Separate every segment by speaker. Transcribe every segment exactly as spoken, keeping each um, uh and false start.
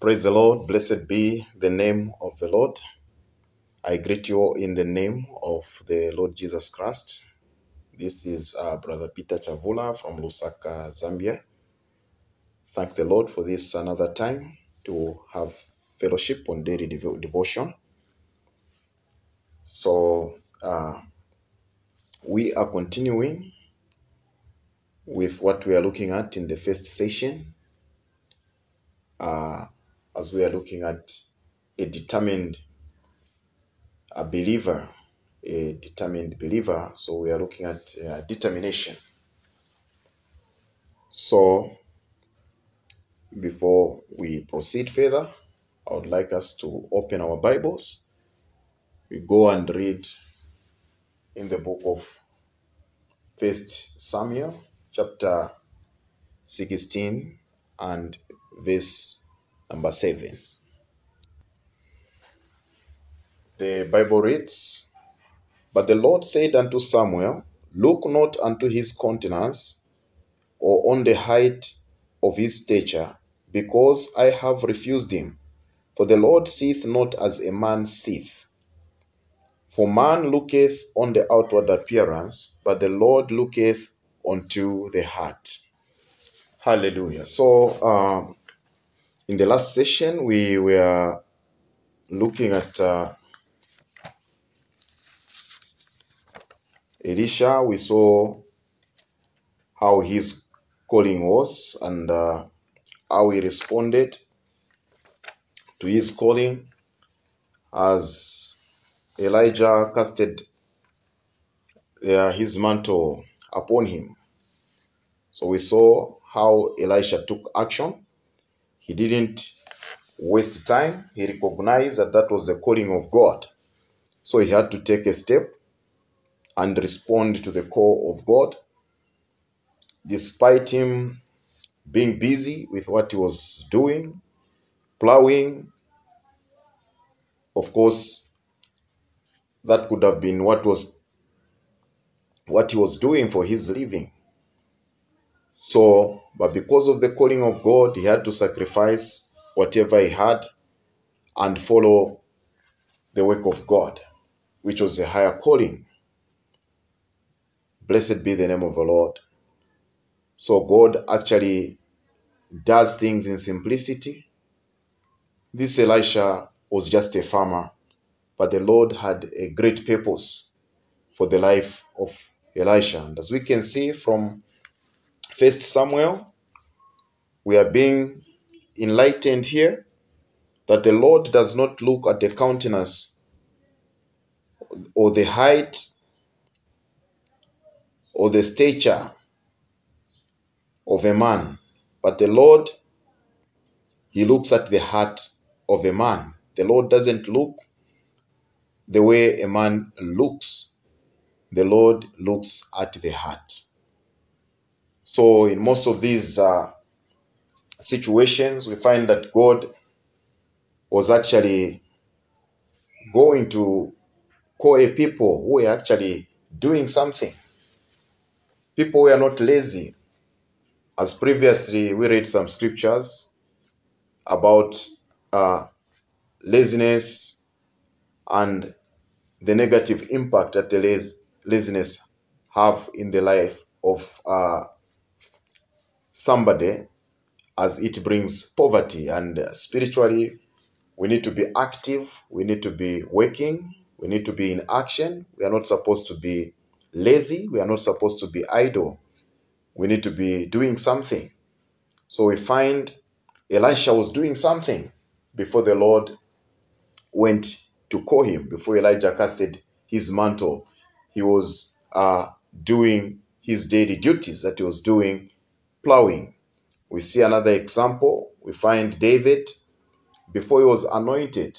Speaker 1: Praise the Lord. Blessed be the name of the Lord. I greet you all in the name of the Lord Jesus Christ. This is uh, Brother Peter Chavula from Lusaka, Zambia. Thank the Lord for this another time to have fellowship on daily devo- devotion. So uh, we are continuing with what we are looking at in the first session, uh, as we are looking at a determined a believer, a determined believer. So we are looking at uh, determination. So before we proceed further, I would like us to open our Bibles. We go and read in the book of First Samuel, chapter sixteen and verse number seven. The Bible reads, "But the Lord said unto Samuel, Look not unto his countenance, or on the height of his stature, because I have refused him. For the Lord seeth not as a man seeth. For man looketh on the outward appearance, but the Lord looketh unto the heart." Hallelujah. So, uh, in the last session, we were looking at uh, Elisha. We saw how his calling was and uh, how he responded to his calling as Elijah casted uh, his mantle upon him. So we saw how Elisha took action. He didn't waste time. He recognized that that was the calling of God. So he had to take a step and respond to the call of God, despite him being busy with what he was doing, plowing. Of course, that could have been what was what he was doing for his living. So, but because of the calling of God, he had to sacrifice whatever he had and follow the work of God, which was a higher calling. Blessed be the name of the Lord. So God actually does things in simplicity. This Elisha was just a farmer, but the Lord had a great purpose for the life of Elisha. And as we can see from First Samuel, we are being enlightened here that the Lord does not look at the countenance or the height or the stature of a man, but the Lord, he looks at the heart of a man. The Lord doesn't look the way a man looks. The Lord looks at the heart. So in most of these uh, situations, we find that God was actually going to call a people who were actually doing something. People were not lazy. As previously we read some scriptures about uh, laziness and the negative impact that the laz- laziness have in the life of uh, somebody, as it brings poverty. And uh, spiritually, we need to be active, we need to be working, we need to be in action. We are not supposed to be lazy, we are not supposed to be idle. We need to be doing something. So we find Elisha was doing something before the Lord went to call him. Before Elijah casted his mantle, he was uh, doing his daily duties that he was doing, plowing. We see another example. We find David, before he was anointed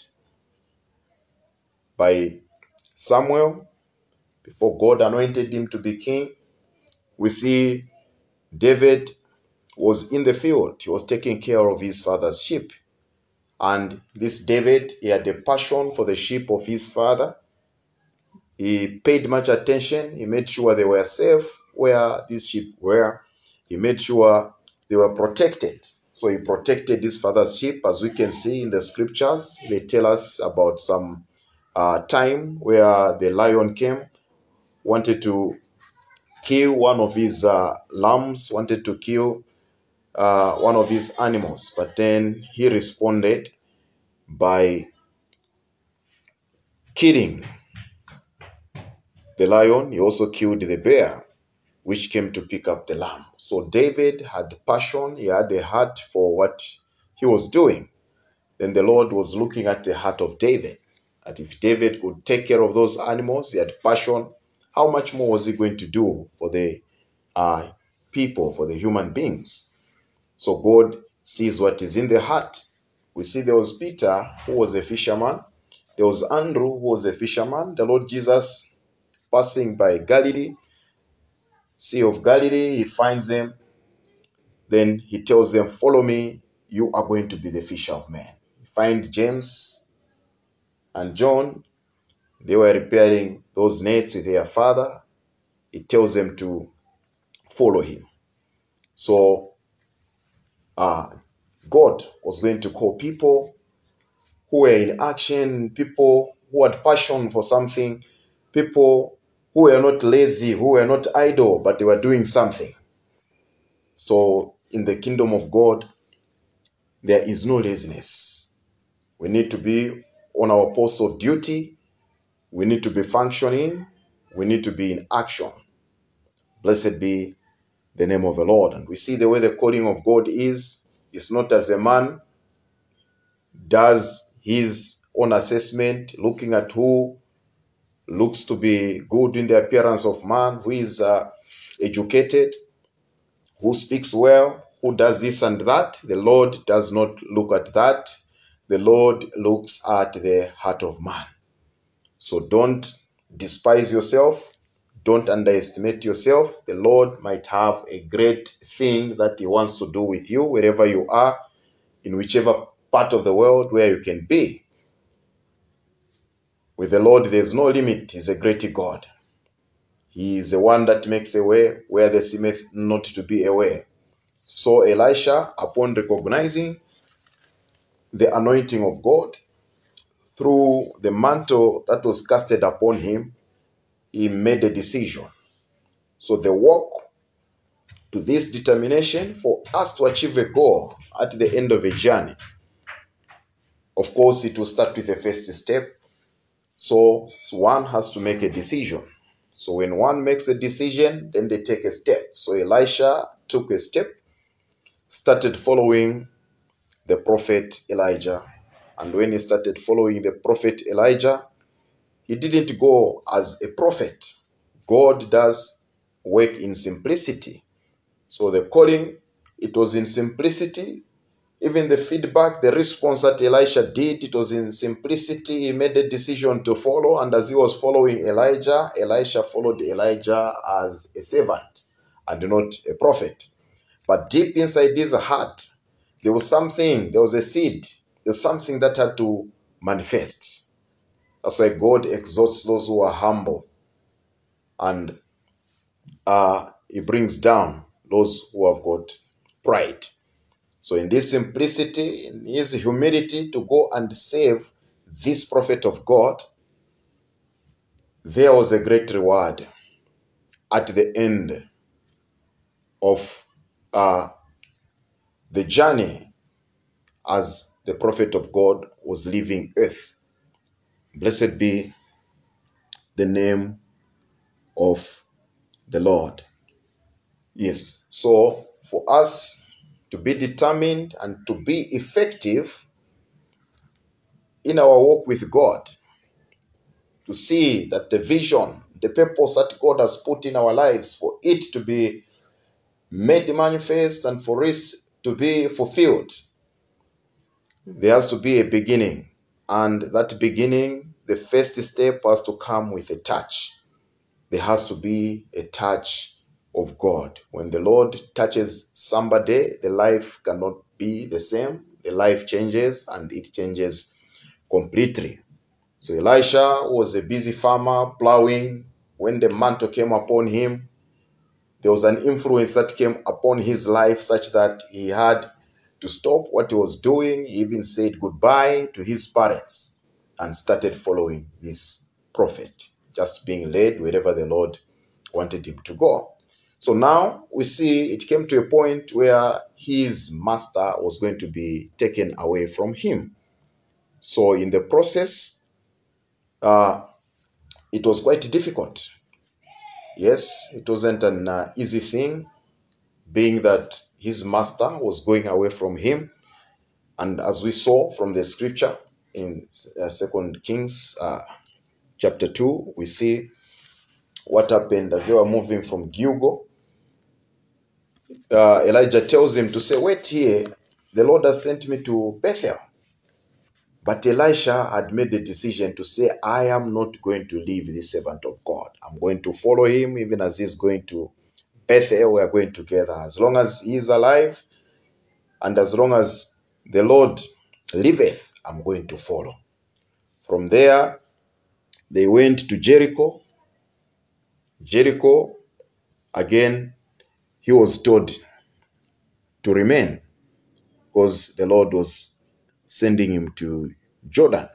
Speaker 1: by Samuel, before God anointed him to be king, we see David was in the field. He was taking care of his father's sheep. And this David, he had a passion for the sheep of his father. He paid much attention. He made sure they were safe where these sheep were. He made sure they were protected. So he protected his father's sheep. As we can see in the scriptures, they tell us about some uh, time where the lion came, wanted to kill one of his uh, lambs, wanted to kill uh, one of his animals. But then he responded by killing the lion. He also killed the bear, which came to pick up the lamb. So David had passion. He had a heart for what he was doing. Then the Lord was looking at the heart of David. And if David could take care of those animals, he had passion, how much more was he going to do for the uh, people, for the human beings? So God sees what is in the heart. We see there was Peter, who was a fisherman. There was Andrew, who was a fisherman. The Lord Jesus passing by Galilee, Sea of Galilee, he finds them. Then he tells them, follow me, you are going to be the fisher of men. Find James and John. They were repairing those nets with their father. He tells them to follow him. So uh, God was going to call people who were in action, people who had passion for something, people who were not lazy, who were not idle, but they were doing something. So in the kingdom of God, there is no laziness. We need to be on our post of duty. We need to be functioning. We need to be in action. Blessed be the name of the Lord. And we see the way the calling of God is. It's not as a man does his own assessment, looking at who looks to be good in the appearance of man, who is uh, educated, who speaks well, who does this and that. The Lord does not look at that. The Lord looks at the heart of man. So don't despise yourself. Don't underestimate yourself. The Lord might have a great thing that he wants to do with you wherever you are, in whichever part of the world where you can be. With the Lord, there's no limit. He's a great God. He is the one that makes a way where there seemeth not to be a way. So Elisha, upon recognizing the anointing of God through the mantle that was casted upon him, he made a decision. So the walk to this determination for us to achieve a goal at the end of a journey. Of course, it will start with the first step. So one has to make a decision. So when one makes a decision, then they take a step. So Elisha took a step, started following the prophet Elijah. And when he started following the prophet Elijah, he didn't go as a prophet. God does work in simplicity. So the calling, it was in simplicity. Even the feedback, the response that Elisha did, it was in simplicity. He made a decision to follow. And as he was following Elijah, Elisha followed Elijah as a servant and not a prophet. But deep inside his heart, there was something, there was a seed, there's something that had to manifest. That's why God exalts those who are humble. And uh, he brings down those who have got pride. So in this simplicity, in his humility to go and save this prophet of God, there was a great reward at the end of uh, the journey as the prophet of God was leaving earth. Blessed be the name of the Lord. Yes, so for us to be determined and to be effective in our walk with God, to see that the vision, the purpose that God has put in our lives, for it to be made manifest and for it to be fulfilled, there has to be a beginning. And that beginning, the first step has to come with a touch. There has to be a touch of God. When the Lord touches somebody, the life cannot be the same. The life changes and it changes completely. So Elisha was a busy farmer plowing. When the mantle came upon him, there was an influence that came upon his life such that he had to stop what he was doing. He even said goodbye to his parents and started following this prophet, just being led wherever the Lord wanted him to go. So now we see it came to a point where his master was going to be taken away from him. So in the process, uh, it was quite difficult. Yes, it wasn't an uh, easy thing, being that his master was going away from him. And as we saw from the scripture in uh, Second Kings uh, chapter two, we see what happened as they were moving from Gilgal. Uh, Elijah tells him to say, wait here, the Lord has sent me to Bethel. But Elisha had made the decision to say, I am not going to leave this servant of God. I'm going to follow him even as he's going to Bethel. We are going together. As long as he is alive and as long as the Lord liveth, I'm going to follow. From there, they went to Jericho. Jericho, again, he was told to remain because the Lord was sending him to Jordan.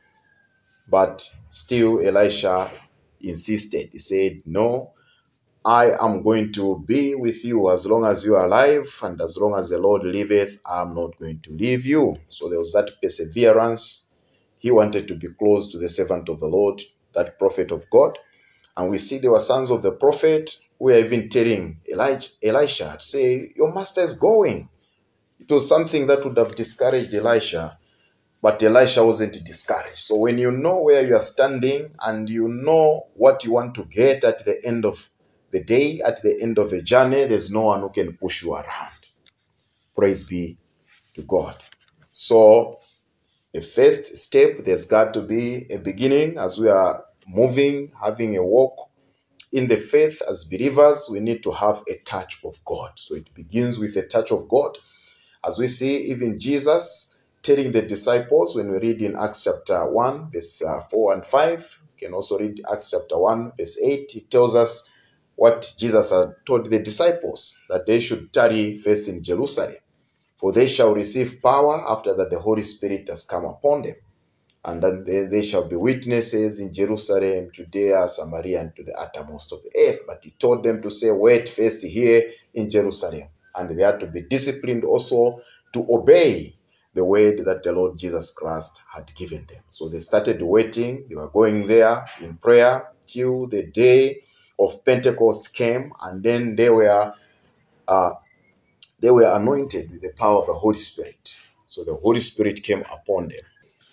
Speaker 1: But still, Elisha insisted. He said, no, I am going to be with you as long as you are alive, and as long as the Lord liveth, I am not going to leave you. So there was that perseverance. He wanted to be close to the servant of the Lord, that prophet of God. And we see there were sons of the prophet who were even telling Elijah, Elisha to say, your master is going. It was something that would have discouraged Elisha, but Elisha wasn't discouraged. So when you know where you are standing and you know what you want to get at the end of the day, at the end of the journey, there's no one who can push you around. Praise be to God. So the first step, there's got to be a beginning. As we are moving, having a walk in the faith as believers, we need to have a touch of God. So it begins with a touch of God. As we see even Jesus telling the disciples, when we read in Acts chapter one, verse uh, four and five, you can also read Acts chapter one, verse eight. It tells us what Jesus had told the disciples, that they should tarry first in Jerusalem, for they shall receive power after that the Holy Spirit has come upon them. And then they, they shall be witnesses in Jerusalem, Judea, Samaria, and to the uttermost of the earth. But he told them to say, wait first here in Jerusalem. And they had to be disciplined also to obey the word that the Lord Jesus Christ had given them. So they started waiting. They were going there in prayer till the day of Pentecost came. And then they were, uh, they were anointed with the power of the Holy Spirit. So the Holy Spirit came upon them.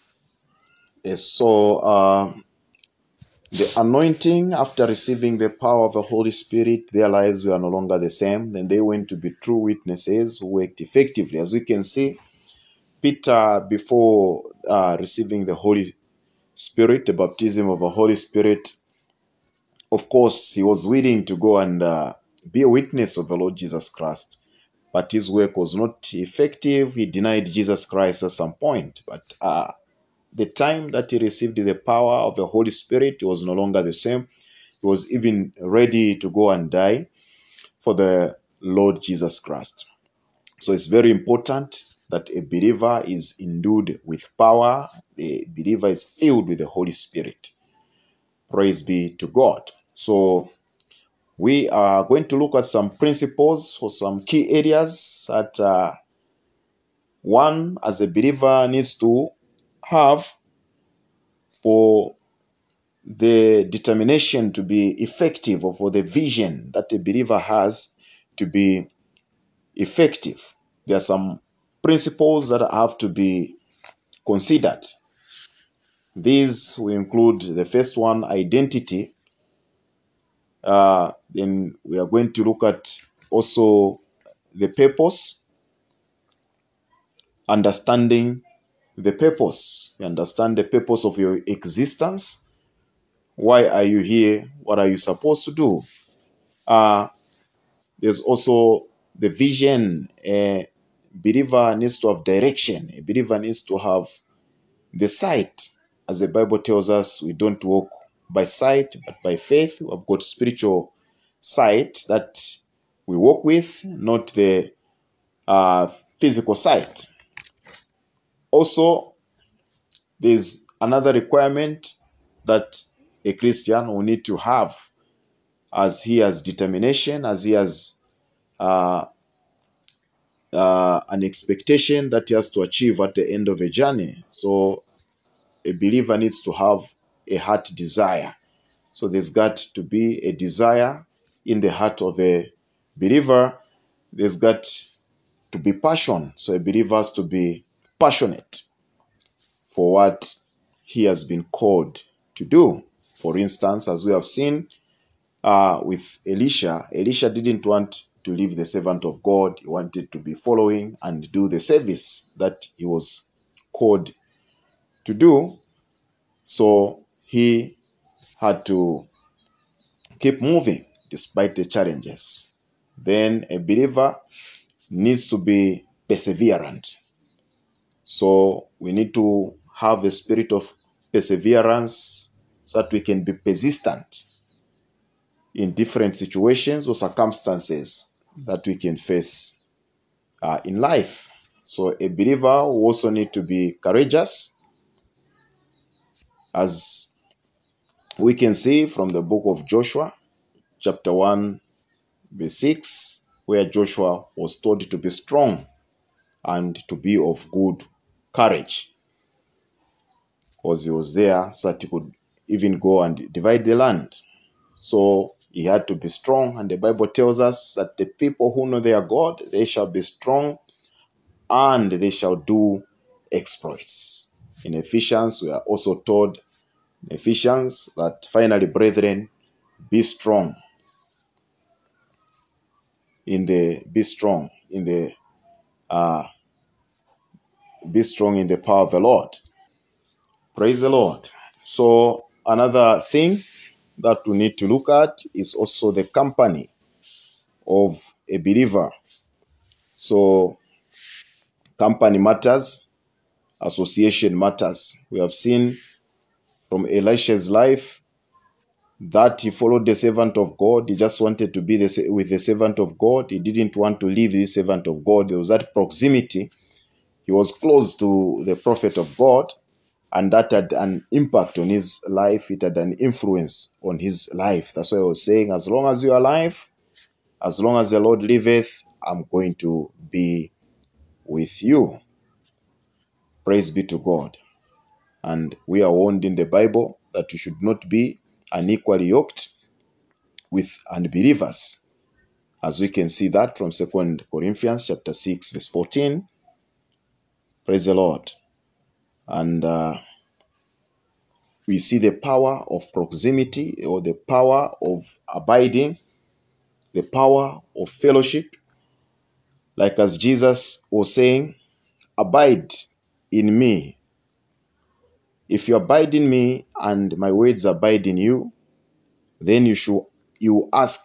Speaker 1: Yes, so uh, the anointing, after receiving the power of the Holy Spirit, their lives were no longer the same. Then they went to be true witnesses who worked effectively. As we can see, Peter, before uh, receiving the Holy Spirit, the baptism of the Holy Spirit, of course, he was willing to go and uh, be a witness of the Lord Jesus Christ. But his work was not effective. He denied Jesus Christ at some point. But uh, the time that he received the power of the Holy Spirit was no longer the same. He was even ready to go and die for the Lord Jesus Christ. So it's very important that a believer is endued with power. The believer is filled with the Holy Spirit. Praise be to God. So we are going to look at some principles for some key areas that uh, one as a believer needs to have for the determination to be effective, or for the vision that a believer has to be effective. There are some principles that have to be considered. These will include the first one, identity. Uh, then we are going to look at also the purpose, understanding the purpose. You understand the purpose of your existence. Why are you here? What are you supposed to do? Uh, there's also the vision. A believer needs to have direction. A believer needs to have the sight. As the Bible tells us, we don't walk by sight, but by faith. We have got spiritual sight that we walk with, not the uh, physical sight. Also, there's another requirement that a Christian will need to have, as he has determination, as he has uh, uh, an expectation that he has to achieve at the end of a journey. So a believer needs to have a heart desire. So there's got to be a desire in the heart of a believer. There's got to be passion. So a believer has to be passionate for what he has been called to do. For instance, as we have seen uh, with Elisha, Elisha didn't want to leave the servant of God. He wanted to be following and do the service that he was called to do. So he had to keep moving despite the challenges. Then a believer needs to be perseverant. So we need to have a spirit of perseverance so that we can be persistent in different situations or circumstances that we can face uh, in life. So a believer will also need to be courageous, as we can see from the book of Joshua, chapter one, verse six, where Joshua was told to be strong and to be of good courage, because he was there so that he could even go and divide the land. So he had to be strong, and the Bible tells us that the people who know their God, they shall be strong and they shall do exploits. In Ephesians, we are also told in Ephesians that finally, brethren, be strong in the be strong in the uh be strong in the power of the Lord. Praise the Lord. So another thing that we need to look at is also the company of a believer. So company matters, association matters. We have seen from Elisha's life that he followed the servant of God. He just wanted to be the, with the servant of God. He didn't want to leave the servant of God. There was that proximity. He was close to the prophet of God, and that had an impact on his life. It had an influence on his life. That's why I was saying, as long as you are alive, as long as the Lord liveth, I'm going to be with you. Praise be to God. And we are warned in the Bible that we should not be unequally yoked with unbelievers, as we can see that from Second Corinthians chapter six, verse fourteen. Praise the Lord. And uh, we see the power of proximity, or the power of abiding, the power of fellowship. Like as Jesus was saying, abide in me. If you abide in me and my words abide in you, then you should you ask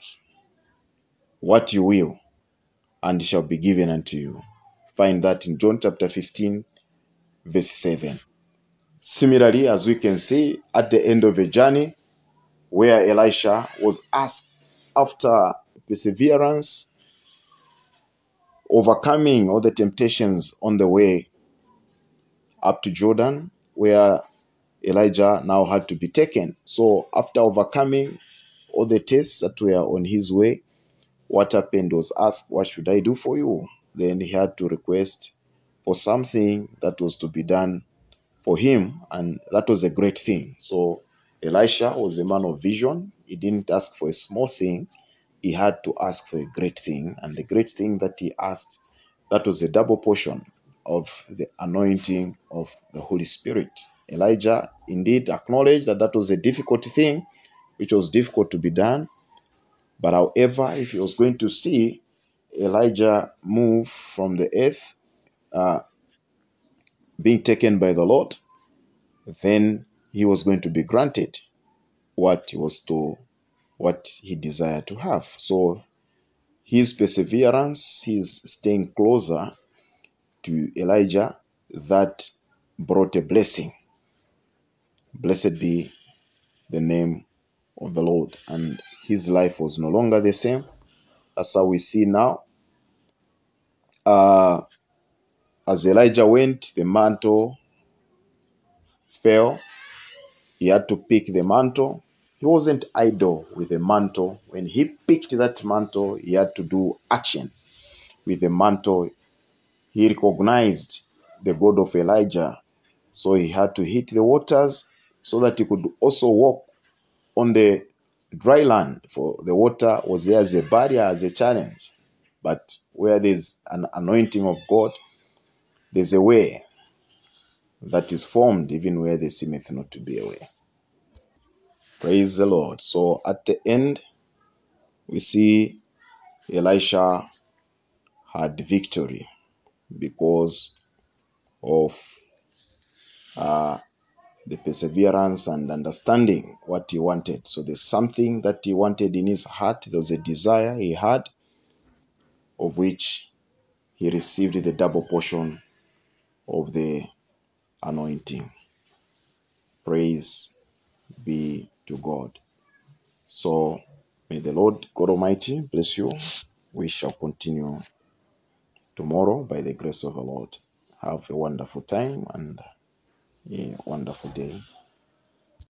Speaker 1: what you will, and it shall be given unto you. Find that in John chapter fifteen, verse seven. Similarly, as we can see at the end of a journey where Elisha was asked, after perseverance, overcoming all the temptations on the way up to Jordan, where Elijah now had to be taken. So after overcoming all the tests that were on his way, what happened was asked, what should I do for you? Then he had to request for something that was to be done for him, and that was a great thing. So Elisha was a man of vision. He didn't ask for a small thing. He had to ask for a great thing, and the great thing that he asked, that was a double portion of the anointing of the Holy Spirit. Elijah indeed acknowledged that that was a difficult thing, which was difficult to be done. But however, if he was going to see Elijah move from the earth, uh, being taken by the Lord, then he was going to be granted what he was to, what he desired to have. So his perseverance, his staying closer to Elijah, that brought a blessing. Blessed be the name of the Lord. And his life was no longer the same. That's how we see now. Uh, As Elijah went, the mantle fell. He had to pick the mantle. He wasn't idle with the mantle. When he picked that mantle, he had to do action with the mantle. He recognized the God of Elijah, so he had to hit the waters so that he could also walk on the dry land, for the water was there as a barrier, as a challenge. But where there's an anointing of God, there's a way that is formed even where there seemeth not to be a way. Praise the Lord. So at the end, we see Elisha had victory because of uh, the perseverance and understanding what he wanted. So there's something that he wanted in his heart. There was a desire he had, of which he received the double portion of the anointing. Praise be to God. So may the Lord God Almighty bless you. We shall continue tomorrow by the grace of the Lord. Have a wonderful time and a wonderful day.